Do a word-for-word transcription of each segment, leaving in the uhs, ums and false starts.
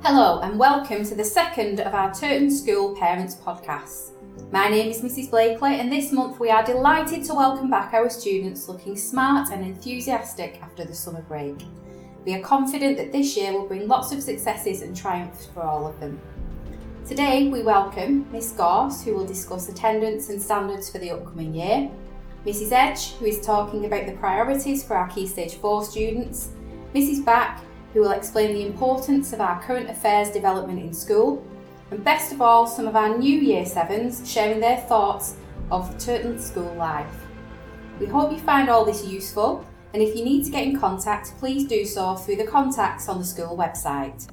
Hello and welcome to the second of our Turton School Parents podcasts. My name is Missus Blakely and this month we are delighted to welcome back our students looking smart and enthusiastic after the summer break. We are confident that this year will bring lots of successes and triumphs for all of them. Today we welcome Miss Gorse, who will discuss attendance and standards for the upcoming year, Missus Edge, who is talking about the priorities for our Key Stage four students, Missus Back, who will explain the importance of our current affairs development in school, and best of all, some of our new Year sevens sharing their thoughts of Turton school life. We hope you find all this useful, and if you need to get in contact, please do so through the contacts on the school website.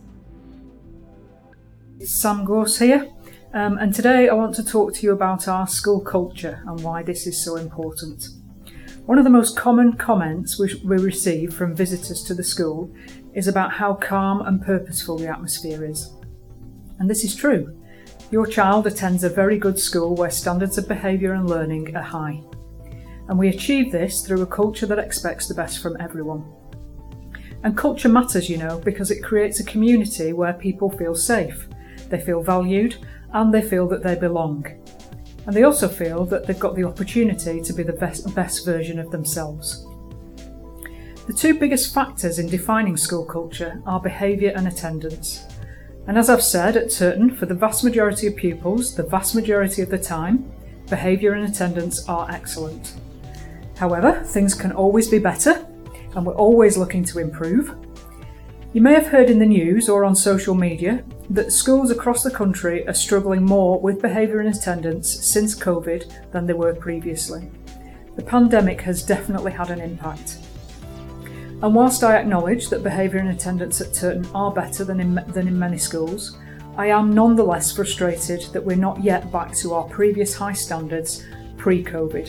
Sam Gorse here, um, and today I want to talk to you about our school culture and why this is so important. One of the most common comments we receive from visitors to the school is about how calm and purposeful the atmosphere is. And this is true. Your child attends a very good school where standards of behaviour and learning are high. And we achieve this through a culture that expects the best from everyone. And culture matters, you know, because it creates a community where people feel safe, they feel valued, and they feel that they belong. And they also feel that they've got the opportunity to be the best, best version of themselves. The two biggest factors in defining school culture are behaviour and attendance. And as I've said, at Turton, for the vast majority of pupils, the vast majority of the time, behaviour and attendance are excellent. However, things can always be better, and we're always looking to improve. You may have heard in the news or on social media that schools across the country are struggling more with behaviour and attendance since COVID than they were previously. The pandemic has definitely had an impact. And whilst I acknowledge that behaviour and attendance at Turton are better than in, than in many schools, I am nonetheless frustrated that we're not yet back to our previous high standards pre-COVID.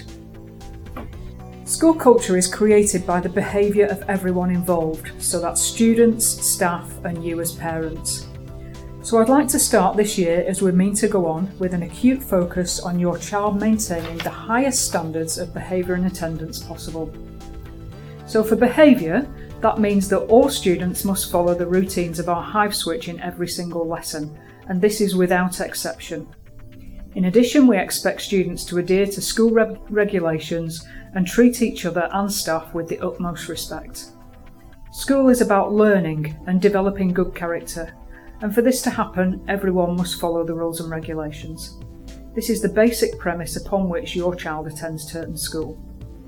School culture is created by the behaviour of everyone involved, so that's students, staff and you as parents. So I'd like to start this year, as we mean to go on, with an acute focus on your child maintaining the highest standards of behaviour and attendance possible. So for behaviour, that means that all students must follow the routines of our Hive switch in every single lesson, and this is without exception. In addition, we expect students to adhere to school reg- regulations and treat each other and staff with the utmost respect. School is about learning and developing good character, and for this to happen, everyone must follow the rules and regulations. This is the basic premise upon which your child attends Turton School.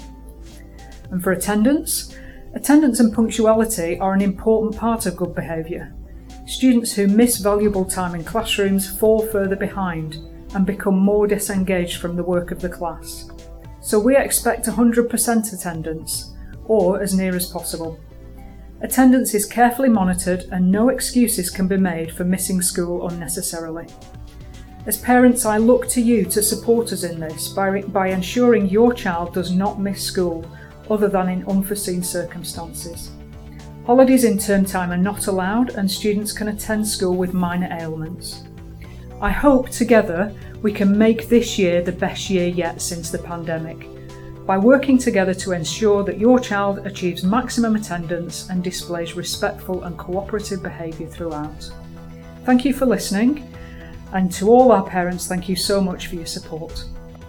And for attendance, attendance and punctuality are an important part of good behaviour. Students who miss valuable time in classrooms fall further behind and become more disengaged from the work of the class. So we expect one hundred percent attendance, or as near as possible. Attendance is carefully monitored and no excuses can be made for missing school unnecessarily. As parents, I look to you to support us in this by, by ensuring your child does not miss school other than in unforeseen circumstances. Holidays in term time are not allowed and students can attend school with minor ailments. I hope together we can make this year the best year yet since the pandemic, by working together to ensure that your child achieves maximum attendance and displays respectful and cooperative behaviour throughout. Thank you for listening, and to all our parents, thank you so much for your support.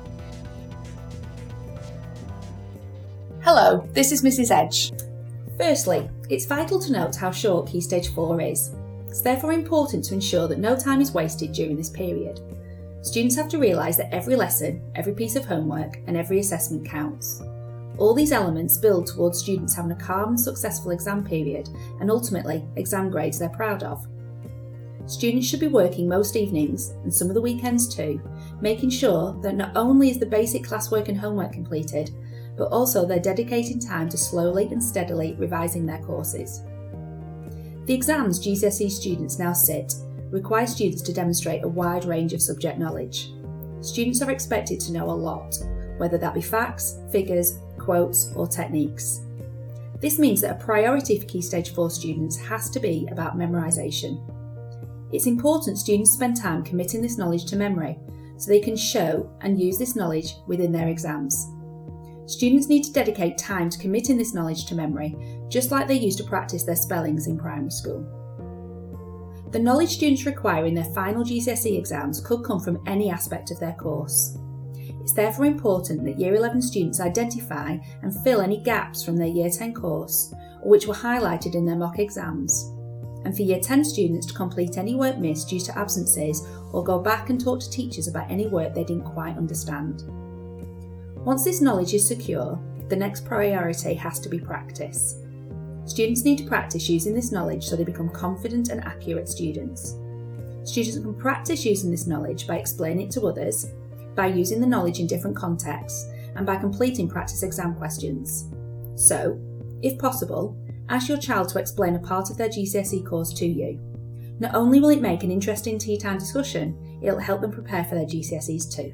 Hello, this is Missus Edge. Firstly, it's vital to note how short Key Stage four is. It's therefore important to ensure that no time is wasted during this period. Students have to realise that every lesson, every piece of homework and every assessment counts. All these elements build towards students having a calm and successful exam period and ultimately exam grades they're proud of. Students should be working most evenings and some of the weekends too, making sure that not only is the basic classwork and homework completed, but also they're dedicating time to slowly and steadily revising their courses. The exams G C S E students now sit require students to demonstrate a wide range of subject knowledge. Students are expected to know a lot, whether that be facts, figures, quotes or techniques. This means that a priority for Key Stage four students has to be about memorisation. It's important students spend time committing this knowledge to memory so they can show and use this knowledge within their exams. Students need to dedicate time to committing this knowledge to memory, just like they used to practice their spellings in primary school. The knowledge students require in their final G C S E exams could come from any aspect of their course. It's therefore important that Year eleven students identify and fill any gaps from their Year ten course, or which were highlighted in their mock exams, and for Year ten students to complete any work missed due to absences or go back and talk to teachers about any work they didn't quite understand. Once this knowledge is secure, the next priority has to be practice. Students need to practice using this knowledge so they become confident and accurate students. Students can practice using this knowledge by explaining it to others, by using the knowledge in different contexts, and by completing practice exam questions. So, if possible, ask your child to explain a part of their G C S E course to you. Not only will it make an interesting tea time discussion, it'll help them prepare for their G C S Es too.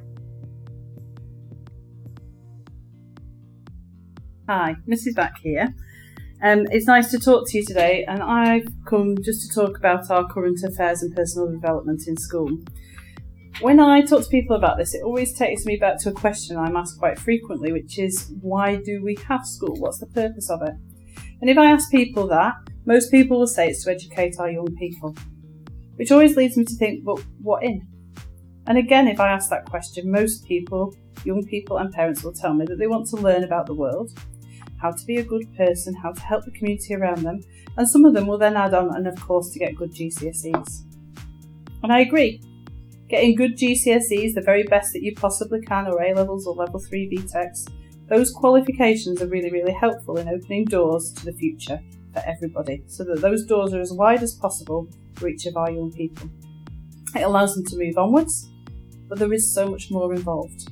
Hi, Missus Back here. Um, it's nice to talk to you today, and I've come just to talk about our current affairs and personal development in school. When I talk to people about this, it always takes me back to a question I'm asked quite frequently, which is, why do we have school? What's the purpose of it? And if I ask people that, most people will say it's to educate our young people, which always leads me to think, but what in? And again, if I ask that question, most people, young people and parents will tell me that they want to learn about the world, how to be a good person, how to help the community around them, and some of them will then add on, and of course, to get good G C S Es. And I agree. Getting good G C S Es, the very best that you possibly can, or A-levels or level three B TECs, those qualifications are really, really helpful in opening doors to the future for everybody, so that those doors are as wide as possible for each of our young people. It allows them to move onwards, but there is so much more involved.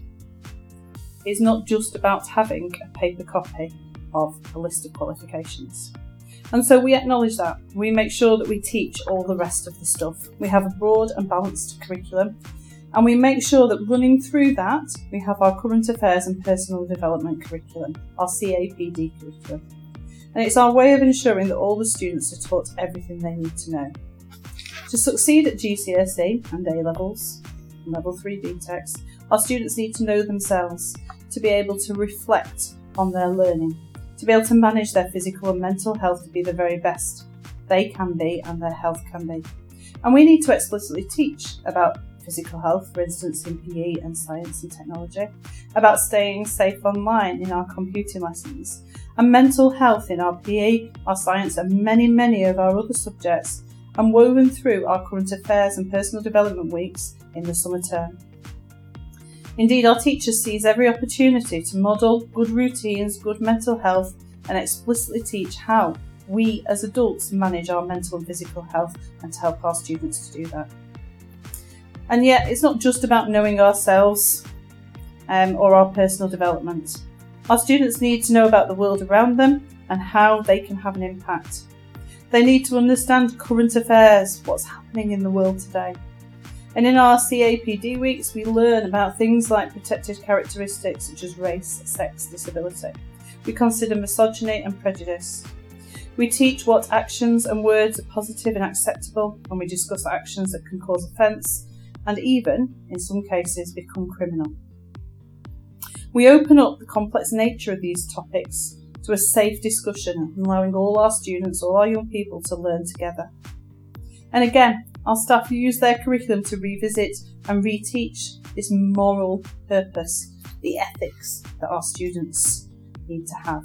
It's not just about having a paper copy of a list of qualifications. And so we acknowledge that. We make sure that we teach all the rest of the stuff. We have a broad and balanced curriculum, and we make sure that running through that, we have our current affairs and personal development curriculum, our C A P D curriculum. And it's our way of ensuring that all the students are taught everything they need to know. To succeed at G C S E and A-levels, and level three B TECs, our students need to know themselves, to be able to reflect on their learning, to be able to manage their physical and mental health to be the very best they can be and their health can be. And we need to explicitly teach about physical health, for instance in P E and science and technology, about staying safe online in our computing lessons, and mental health in our P E, our science and many, many of our other subjects, and woven through our current affairs and personal development weeks in the summer term. Indeed, our teachers seize every opportunity to model good routines, good mental health, and explicitly teach how we as adults manage our mental and physical health, and to help our students to do that. And yet, it's not just about knowing ourselves um, or our personal development. Our students need to know about the world around them and how they can have an impact. They need to understand current affairs, what's happening in the world today. And in our C A P D weeks, we learn about things like protected characteristics such as race, sex, disability. We consider misogyny and prejudice. We teach what actions and words are positive and acceptable, and we discuss actions that can cause offence and even, in some cases, become criminal. We open up the complex nature of these topics to a safe discussion, allowing all our students, all our young people to learn together. And again, our staff use their curriculum to revisit and reteach this moral purpose, the ethics that our students need to have.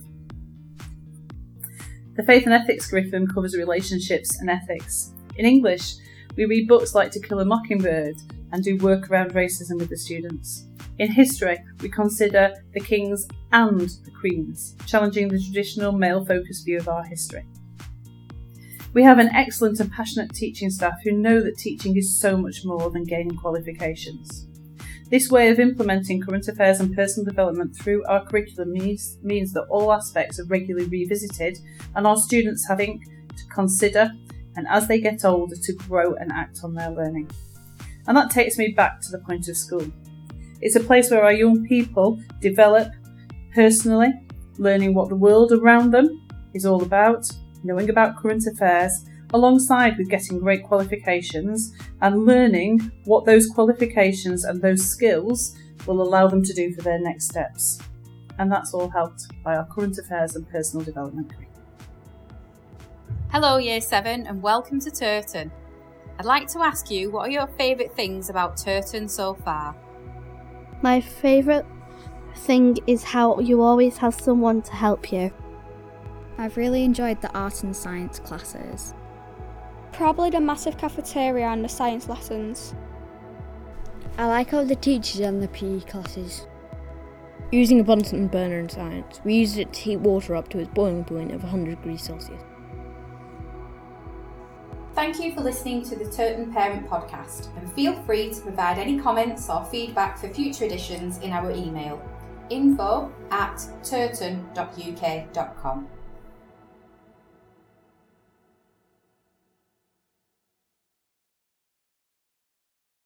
The Faith and Ethics curriculum covers relationships and ethics. In English, we read books like To Kill a Mockingbird and do work around racism with the students. In history, we consider the kings and the queens, challenging the traditional male-focused view of our history. We have an excellent and passionate teaching staff who know that teaching is so much more than gaining qualifications. This way of implementing current affairs and personal development through our curriculum means, means that all aspects are regularly revisited and our students having to consider, and as they get older, to grow and act on their learning. And that takes me back to the point of school. It's a place where our young people develop personally, learning what the world around them is all about, knowing about current affairs, alongside with getting great qualifications and learning what those qualifications and those skills will allow them to do for their next steps. And that's all helped by our current affairs and personal development curriculum. Hello Year seven and welcome to Turton. I'd like to ask you, what are your favourite things about Turton so far? My favourite thing is how you always have someone to help you. I've really enjoyed the art and science classes. Probably the massive cafeteria and the science lessons. I like all the teachers and the P E classes. Using a Bunsen burner in science, we used it to heat water up to its boiling point of one hundred degrees Celsius. Thank you for listening to the Turton Parent Podcast, and feel free to provide any comments or feedback for future editions in our email, info at turton dot u k dot com.